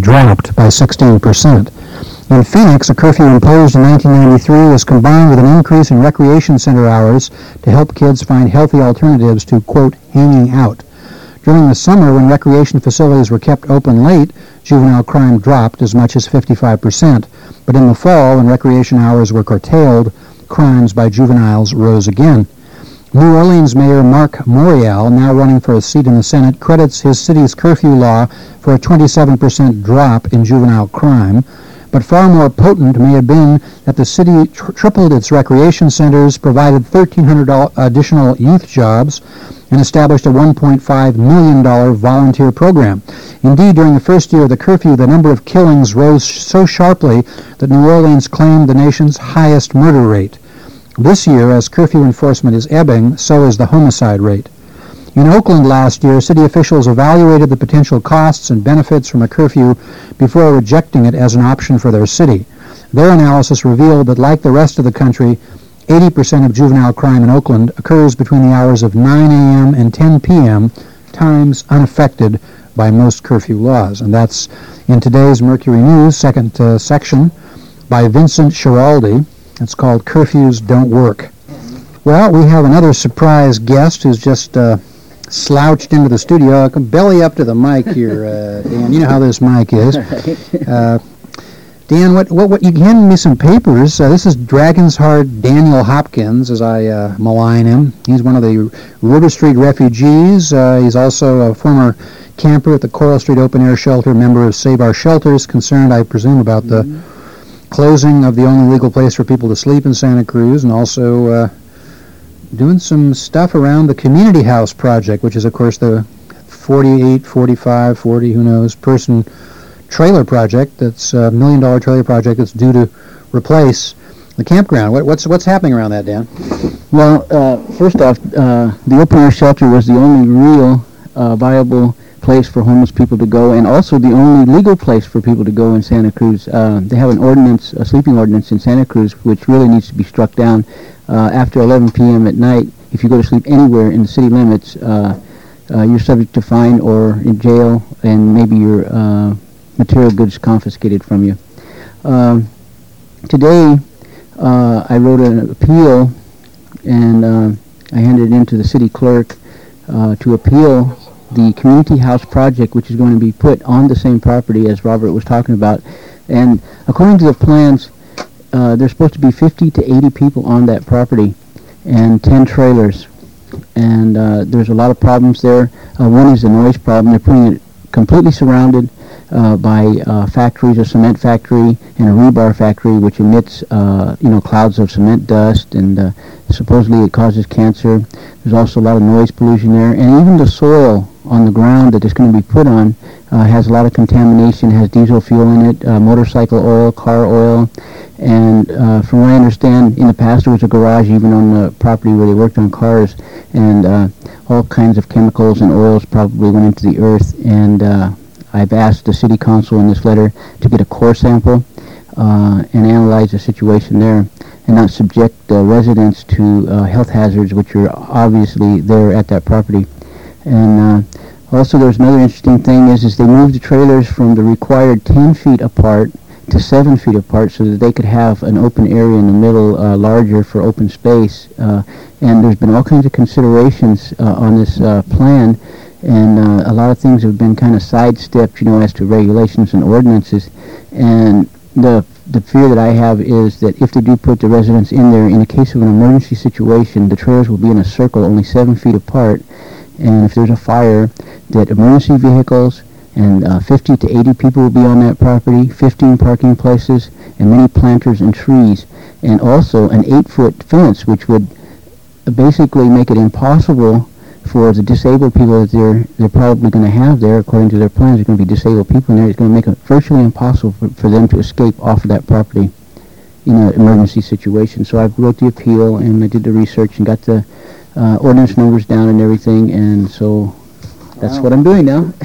dropped by 16%. In Phoenix, a curfew imposed in 1993 was combined with an increase in recreation center hours to help kids find healthy alternatives to, quote, hanging out. During the summer, when recreation facilities were kept open late, juvenile crime dropped as much as 55%. But in the fall, when recreation hours were curtailed, crimes by juveniles rose again. New Orleans Mayor Marc Morial, now running for a seat in the Senate, credits his city's curfew law for a 27% drop in juvenile crime. But far more potent may have been that the city tripled its recreation centers, provided 1,300 additional youth jobs, and established a $1.5 million volunteer program. Indeed, during the first year of the curfew, the number of killings rose so sharply that New Orleans claimed the nation's highest murder rate. This year, as curfew enforcement is ebbing, so is the homicide rate. In Oakland last year, city officials evaluated the potential costs and benefits from a curfew before rejecting it as an option for their city. Their analysis revealed that, like the rest of the country, 80% of juvenile crime in Oakland occurs between the hours of 9 a.m. and 10 p.m., times unaffected by most curfew laws. And that's in today's Mercury News, second section, by Vincent Schiraldi. It's called Curfews Don't Work. Well, we have another surprise guest who's just slouched into the studio. Belly up to the mic here, Dan. You know how this mic is. Dan, what? You handed me some papers. This is Dragon's Heart Daniel Hopkins, as I malign him. He's one of the River Street refugees. He's also a former camper at the Coral Street Open Air Shelter, member of Save Our Shelters, concerned, I presume, about the closing of the only legal place for people to sleep in Santa Cruz, and also doing some stuff around the Community House Project, which is, of course, the 48, 45, 40, who knows, person trailer project. That's a $1 million trailer project that's due to replace the campground. What's happening around that, Dan? Well, first off, the open air shelter was the only real viable place for homeless people to go, and also the only legal place for people to go in Santa Cruz. They have an ordinance, a sleeping ordinance in Santa Cruz, which really needs to be struck down. After 11 p.m. at night, if you go to sleep anywhere in the city limits, you're subject to fine or in jail, and maybe your material goods confiscated from you. Today, I wrote an appeal, and I handed it in to the city clerk to appeal the Community House Project, which is going to be put on the same property as Robert was talking about. And according to the plans, there's supposed to be 50 to 80 people on that property and 10 trailers. And there's a lot of problems there. One is the noise problem. They're putting it completely surrounded by factories, a cement factory and a rebar factory, which emits clouds of cement dust, and supposedly it causes cancer. There's also a lot of noise pollution there, and even the soil on the ground that it's going to be put on has a lot of contamination, has diesel fuel in it, motorcycle oil, car oil, and from what I understand, in the past there was a garage even on the property where they worked on cars, and all kinds of chemicals and oils probably went into the earth, and I've asked the city council in this letter to get a core sample and analyze the situation there, and not subject residents to health hazards, which are obviously there at that property. And also there's another interesting thing is they moved the trailers from the required 10 feet apart to 7 feet apart so that they could have an open area in the middle larger for open space. And there's been all kinds of considerations on this plan, and a lot of things have been kind of sidestepped, as to regulations and ordinances. And the fear that I have is that if they do put the residents in there, in the case of an emergency situation, the trailers will be in a circle only 7 feet apart, and if there's a fire, that emergency vehicles and 50 to 80 people will be on that property, 15 parking places, and many planters and trees, and also an 8-foot fence, which would basically make it impossible for the disabled people that they're probably going to have there. According to their plans, there's going to be disabled people in there. It's going to make it virtually impossible for them to escape off of that property in an emergency situation. So I wrote the appeal, and I did the research and got the ordinance numbers down and everything, and so that's what I'm doing now.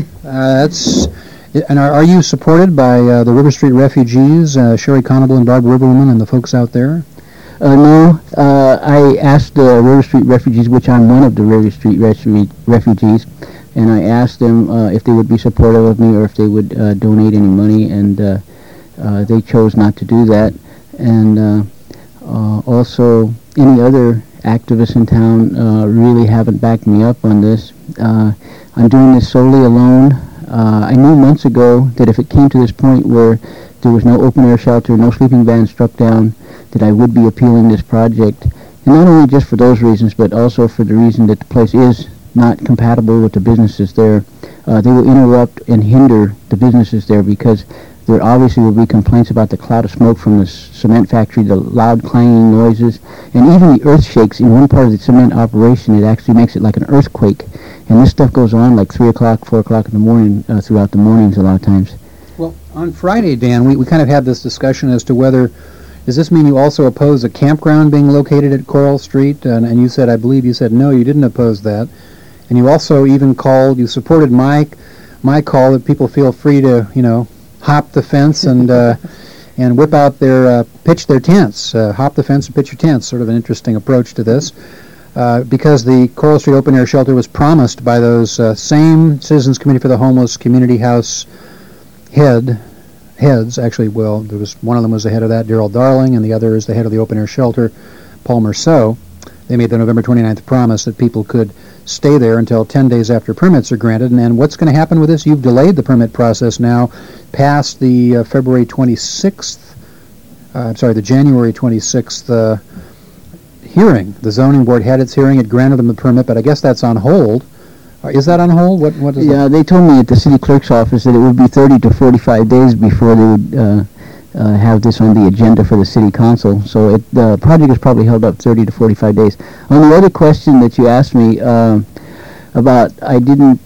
And are you supported by the River Street refugees, Sherry Conable and Barbara Riverwoman and the folks out there? No, I asked the River Street refugees, which I'm one of the River Street refugees, and I asked them if they would be supportive of me or if they would donate any money, and they chose not to do that. And also, any other activists in town really haven't backed me up on this. I'm doing this solely alone. I knew months ago that if it came to this point where there was no open-air shelter, no sleeping van struck down, that I would be appealing this project. And not only just for those reasons, but also for the reason that the place is not compatible with the businesses there. They will interrupt and hinder the businesses there because there obviously will be complaints about the cloud of smoke from the cement factory, the loud clanging noises, and even the earth shakes. In one part of the cement operation, it actually makes it like an earthquake. And this stuff goes on like 3 o'clock, 4 o'clock in the morning, throughout the mornings a lot of times. Well, on Friday, Dan, we kind of had this discussion as to whether, does this mean you also oppose a campground being located at Coral Street? And you said, I believe you said, no, you didn't oppose that. And you also even you supported my call that people feel free to, hop the fence and and whip out pitch their tents, hop the fence and pitch your tents. Sort of an interesting approach to this, because the Coral Street Open Air Shelter was promised by those same Citizens Committee for the Homeless Community House heads. Actually, well, there was one of them was the head of that, Daryl Darling, and the other is the head of the Open Air Shelter, Paul Merceau. They made the November 29th promise that people could stay there until 10 days after permits are granted. And what's going to happen with this? You've delayed the permit process now past the the January 26th hearing. The zoning board had its hearing. It granted them the permit, but I guess that's on hold. Is that on hold? What is that? They told me at the city clerk's office that it would be 30 to 45 days before they would have this on the agenda for the city council. So the project is probably held up 30 to 45 days. On the other question that you asked me about, I didn't,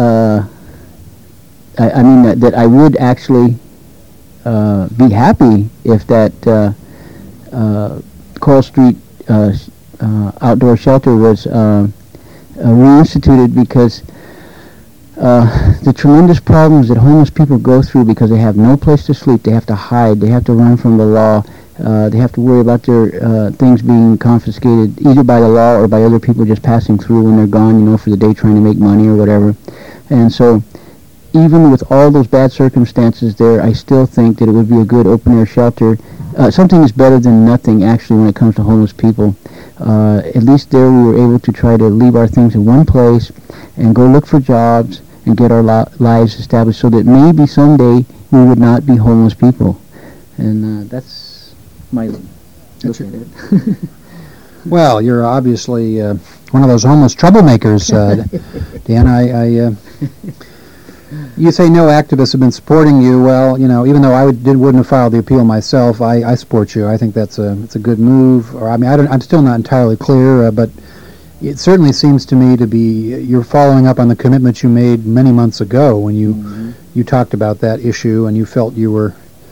I mean that I would actually be happy if that Coral Street outdoor shelter was reinstituted, because the tremendous problems that homeless people go through because they have no place to sleep, they have to hide, they have to run from the law, they have to worry about their things being confiscated either by the law or by other people just passing through when they're gone, for the day trying to make money or whatever. And so even with all those bad circumstances there, I still think that it would be a good open-air shelter. Something is better than nothing, actually, when it comes to homeless people. At least there we were able to try to leave our things in one place and go look for jobs and get our lives established so that maybe someday we would not be homeless people. And that's my look at it. Well, you're obviously one of those homeless troublemakers, Dan. You say no activists have been supporting you. Well, even though I wouldn't have filed the appeal myself, I support you. I think it's a good move. Or I'm still not entirely clear, but it certainly seems to me to be you're following up on the commitment you made many months ago when you talked about that issue and you felt you were.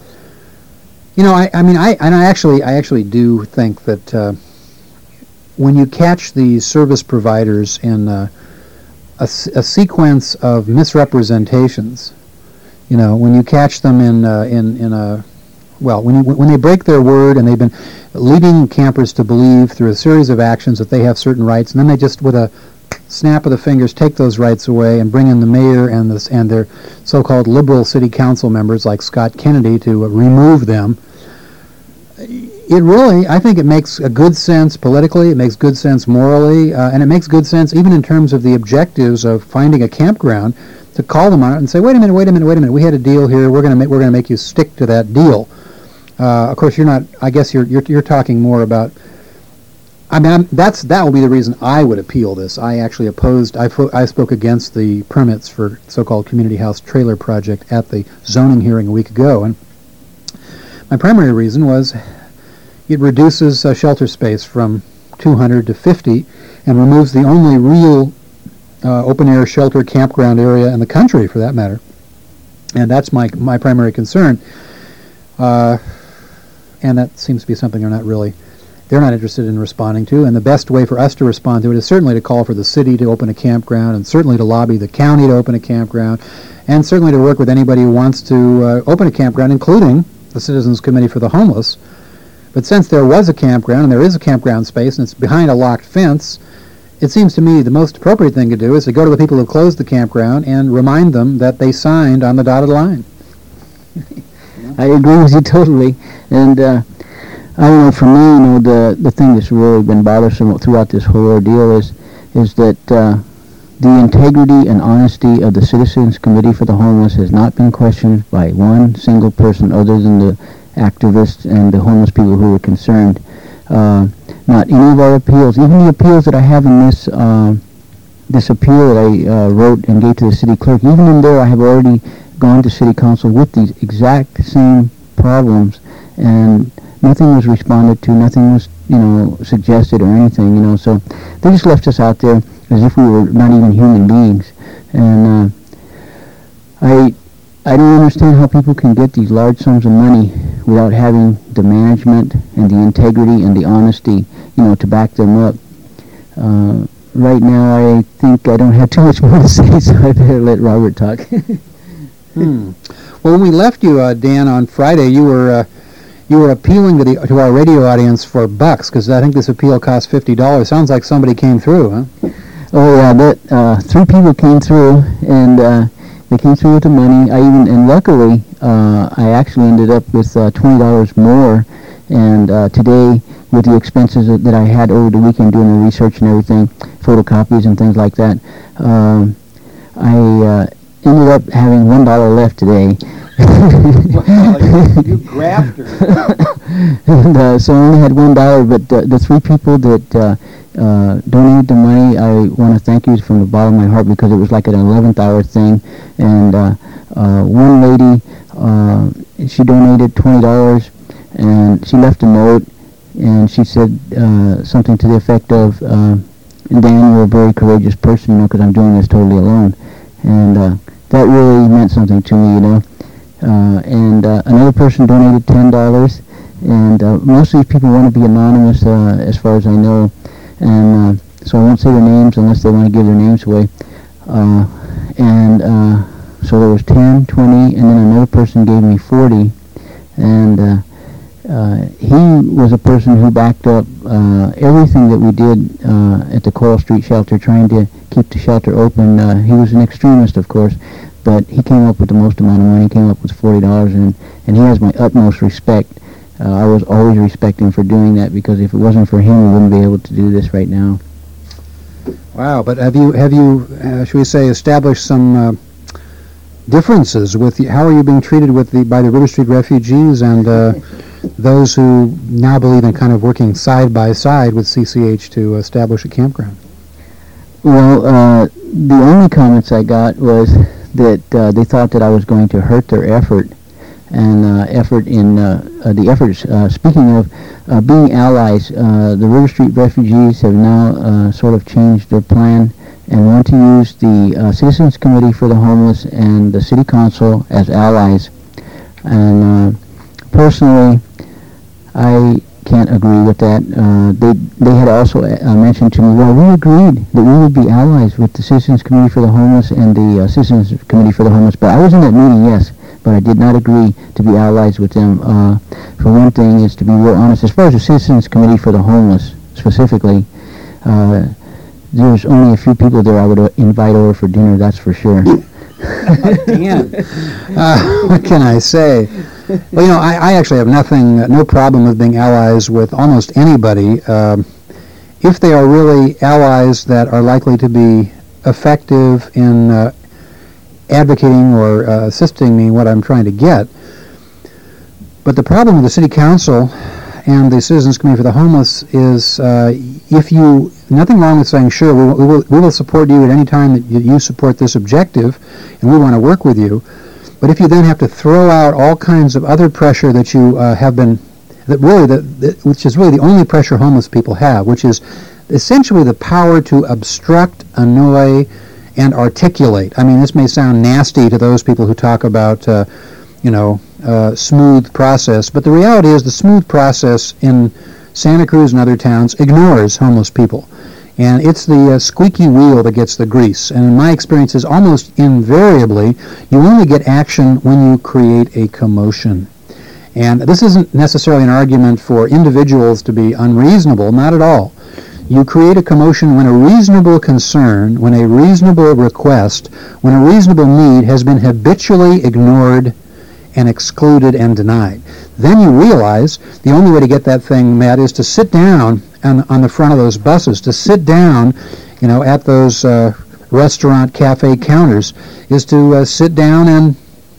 I actually do think that when you catch these service providers in a sequence of misrepresentations, when you catch them when they break their word and they've been leading campers to believe through a series of actions that they have certain rights, and then they just, with a snap of the fingers, take those rights away and bring in the mayor and their so-called liberal city council members like Scott Kennedy to remove them. I think it makes a good sense politically, it makes good sense morally, and it makes good sense even in terms of the objectives of finding a campground, to call them on it and say, wait a minute, we had a deal here, we're going to make you stick to that deal. Of course, you're not. I guess you're talking more about. That will be the reason I would appeal this. I actually opposed. I spoke against the permits for so-called community house trailer project at the zoning hearing a week ago, and my primary reason was it reduces shelter space from 200 to 50, and removes the only real open-air shelter campground area in the country, for that matter. And that's my primary concern. And that seems to be something they're not interested in responding to. And the best way for us to respond to it is certainly to call for the city to open a campground, and certainly to lobby the county to open a campground, and certainly to work with anybody who wants to open a campground, including the Citizens Committee for the Homeless. But since there was a campground, and there is a campground space, and it's behind a locked fence, it seems to me the most appropriate thing to do is to go to the people who closed the campground and remind them that they signed on the dotted line. I agree with you totally. And I don't know, for me, the thing that's really been bothersome throughout this whole ordeal is that the integrity and honesty of the Citizens Committee for the Homeless has not been questioned by one single person other than the activists and the homeless people who were concerned. Not any of our appeals, even the appeals that I have in this this appeal that I wrote and gave to the city clerk, even in there I have already gone to city council with these exact same problems, and nothing was responded to, nothing was, suggested or anything, so they just left us out there as if we were not even human beings. And I don't understand how people can get these large sums of money without having the management and the integrity and the honesty, to back them up. Right now, I think I don't have too much more to say, so I better let Robert talk. Well, when we left you, Dan, on Friday, you were appealing to our radio audience for bucks, because I think this appeal cost $50. Sounds like somebody came through, huh? Oh yeah, 3 people came through, and they came through with the money. And luckily, I actually ended up with $20 more. And today, with the expenses that I had over the weekend doing the research and everything, photocopies and things like that, I ended up having $1 left today. You grafter. And so I only had $1, but the 3 people that donated the money, I want to thank you from the bottom of my heart, because it was like an 11th hour thing. And one lady, she donated $20, and she left a note, and she said something to the effect of, Dan, you're a very courageous person, because I'm doing this totally alone. And that really meant something to me, and another person donated $10, and most of these people want to be anonymous, as far as I know, and so I won't say their names unless they want to give their names away. So there was 10, 20, and then another person gave me 40, and he was a person who backed up everything that we did at the Coral Street shelter, trying to keep the shelter open. He was an extremist, of course, but he came up with the most amount of money. He came up with $40, and he has my utmost respect. I was always respecting him for doing that, because if it wasn't for him, we wouldn't be able to do this right now. Wow, but have you should we say, established some differences with how are you being treated by the River Street refugees and those who now believe in kind of working side by side with CCH to establish a campground? Well, the only comments I got was that they thought that I was going to hurt their effort, and speaking of being allies, the River Street refugees have now sort of changed their plan and want to use the Citizens Committee for the Homeless and the City Council as allies. And personally, I can't agree with that. They had also mentioned to me, well, we agreed that we would be allies with the Citizens Committee for the Homeless and the Citizens Committee for the Homeless. But I was in that meeting, yes, but I did not agree to be allies with them. For one thing, is to be real honest, as far as the Citizens Committee for the Homeless specifically, there's only a few people there I would invite over for dinner, that's for sure. Dan, what can I say? Well, I actually have no problem with being allies with almost anybody, if they are really allies that are likely to be effective in advocating or assisting me in what I'm trying to get. But the problem with the City Council and the Citizens Committee for the Homeless is nothing wrong with saying, sure, we will support you at any time that you support this objective, and we want to work with you. But if you then have to throw out all kinds of other pressure that you have been, which is really the only pressure homeless people have, which is essentially the power to obstruct, annoy, and articulate. I mean, this may sound nasty to those people who talk about, smooth process, but the reality is the smooth process in Santa Cruz and other towns ignores homeless people. And it's the squeaky wheel that gets the grease. And in my experiences, almost invariably, you only get action when you create a commotion. And this isn't necessarily an argument for individuals to be unreasonable, not at all. You create a commotion when a reasonable concern, when a reasonable request, when a reasonable need has been habitually ignored and excluded and denied. Then you realize the only way to get that thing met is to sit down on the front of those buses, to sit down, at those restaurant, cafe counters, is to sit down and,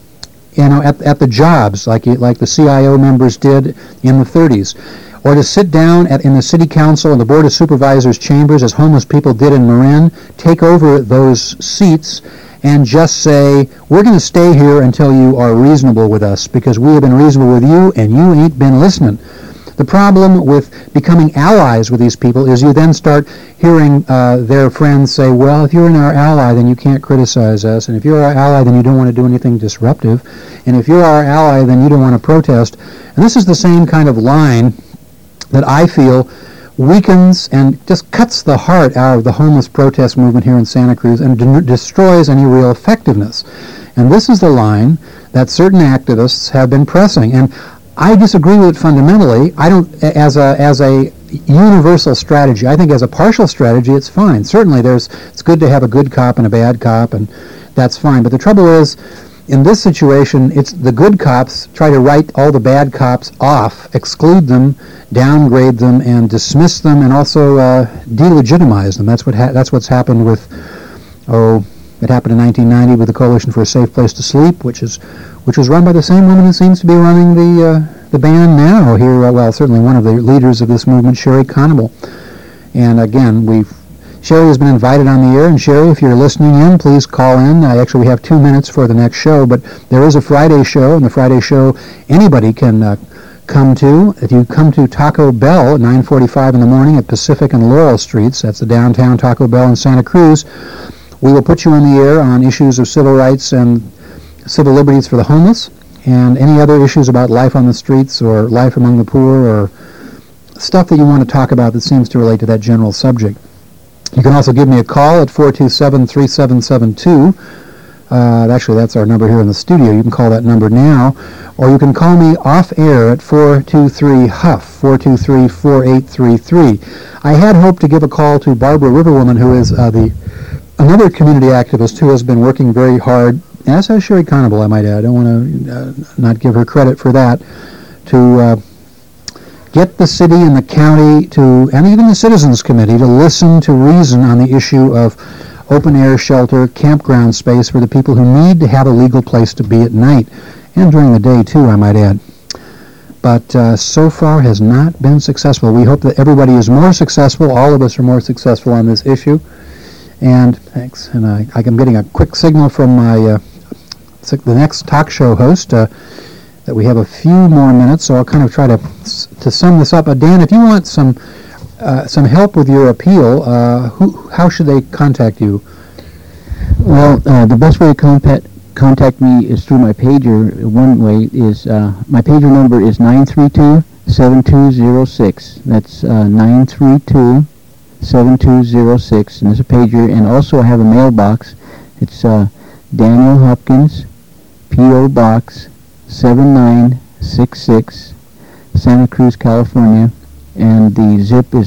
at the jobs like the CIO members did in the 30s. Or to sit down in the city council and the board of supervisors chambers, as homeless people did in Marin, take over those seats and just say, we're going to stay here until you are reasonable with us, because we have been reasonable with you and you ain't been listening. The problem with becoming allies with these people is you then start hearing their friends say, well, if you're our ally, then you can't criticize us, and if you're our ally, then you don't want to do anything disruptive, and if you're our ally, then you don't want to protest. And this is the same kind of line that I feel weakens and just cuts the heart out of the homeless protest movement here in Santa Cruz and destroys any real effectiveness. And this is the line that certain activists have been pressing. And I disagree with it fundamentally. I don't, as a universal strategy. I think as a partial strategy, it's fine. Certainly it's good to have a good cop and a bad cop, and that's fine. But the trouble is, in this situation, it's the good cops try to write all the bad cops off, exclude them, downgrade them, and dismiss them, and also delegitimize them. That's what's happened with, it happened in 1990 with the Coalition for a Safe Place to Sleep, which was run by the same woman who seems to be running the band now here. Well, certainly one of the leaders of this movement, Sherry Conable. And again, Sherry has been invited on the air, and Sherry, if you're listening in, please call in. Actually, we have 2 minutes for the next show, but there is a Friday show, and the Friday show anybody can come to. If you come to Taco Bell at 9:45 in the morning at Pacific and Laurel Streets, that's the downtown Taco Bell in Santa Cruz, we will put you on the air on issues of civil rights and civil liberties for the homeless, and any other issues about life on the streets or life among the poor, or stuff that you want to talk about that seems to relate to that general subject. You can also give me a call at 427-3772. Actually, that's our number here in the studio. You can call that number now. Or you can call me off air at 423-HUFF, 423-4833. I had hoped to give a call to Barbara Riverwoman, who is another community activist who has been working very hard, as has Sherry Conable, I might add. I don't want to not give her credit for that, to get the city and the county and even the Citizens Committee to listen to reason on the issue of open-air shelter, campground space for the people who need to have a legal place to be at night, and during the day too, I might add. But so far has not been successful. We hope that everybody is more successful. All of us are more successful on this issue. And thanks. And I'm getting a quick signal from the next talk show host that we have a few more minutes, so I'll kind of try to sum this up. Dan, if you want some help with your appeal, how should they contact you? Well, the best way to contact me is through my pager. One way is my pager number is 932-7206. That's 932-7206, and it's a pager. And also I have a mailbox. It's Daniel Hopkins, P.O. Box 7966, Santa Cruz, California, and the zip is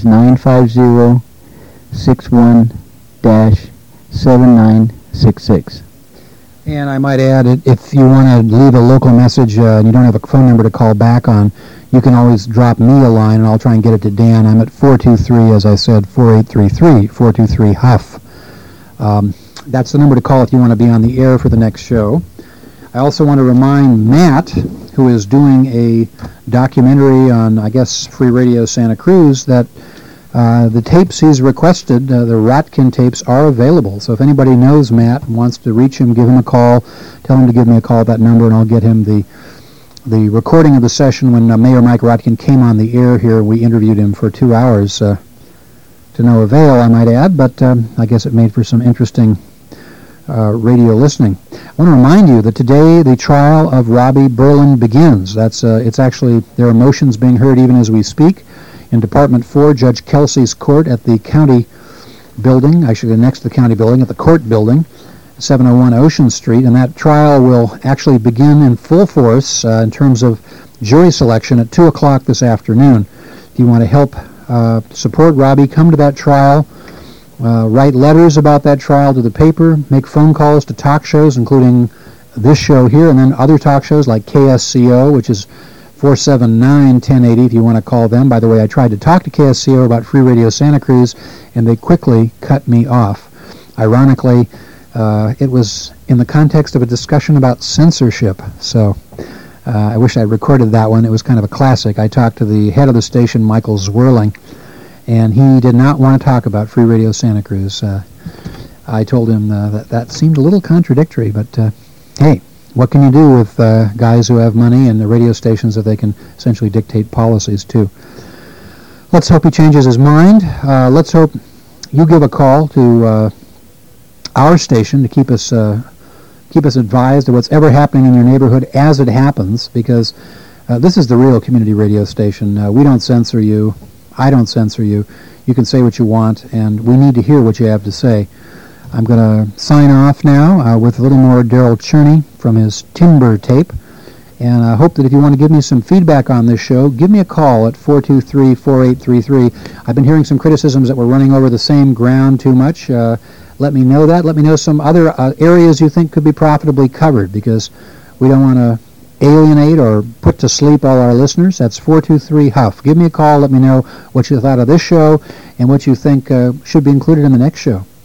95061-7966. And I might add, if you want to leave a local message and you don't have a phone number to call back on, you can always drop me a line, and I'll try and get it to Dan. I'm at 423, as I said, 4833, 423-HUFF. That's the number to call if you want to be on the air for the next show. I also want to remind Matt, who is doing a documentary on, I guess, Free Radio Santa Cruz, that the tapes he's requested, the Ratkin tapes, are available. So if anybody knows Matt and wants to reach him, give him a call. Tell him to give me a call at that number, and I'll get him the recording of the session when Mayor Mike Ratkin came on the air here. We interviewed him for 2 hours to no avail, I might add, but I guess it made for some interesting radio listening. I want to remind you that today the trial of Robbie Berlin begins. It's actually, there are motions being heard even as we speak in Department 4, Judge Kelsey's court at the county building, actually next to the county building, at the court building, 701 Ocean Street, and that trial will actually begin in full force in terms of jury selection at 2 o'clock this afternoon. If you want to help support Robbie, come to that trial, write letters about that trial to the paper, make phone calls to talk shows, including this show here, and then other talk shows like KSCO, which is 479-1080 if you want to call them. By the way, I tried to talk to KSCO about Free Radio Santa Cruz, and they quickly cut me off. Ironically, it was in the context of a discussion about censorship, so I wish I recorded that one. It was kind of a classic. I talked to the head of the station, Michael Zwirling, and he did not want to talk about Free Radio Santa Cruz. I told him that seemed a little contradictory, but hey, what can you do with guys who have money and the radio stations that they can essentially dictate policies to? Let's hope he changes his mind. Let's hope you give a call to our station to keep us advised of what's ever happening in your neighborhood as it happens, because this is the real community radio station. We don't censor you. I don't censor you. You can say what you want, and we need to hear what you have to say. I'm going to sign off now with a little more Daryl Cherney from his Timber tape, and I hope that if you want to give me some feedback on this show, give me a call at 423-4833. I've been hearing some criticisms that we're running over the same ground too much. Let me know that. Let me know some other areas you think could be profitably covered, because we don't want to alienate or put to sleep all our listeners. That's 423-HUFF. Give me a call. Let me know what you thought of this show and what you think should be included in the next show.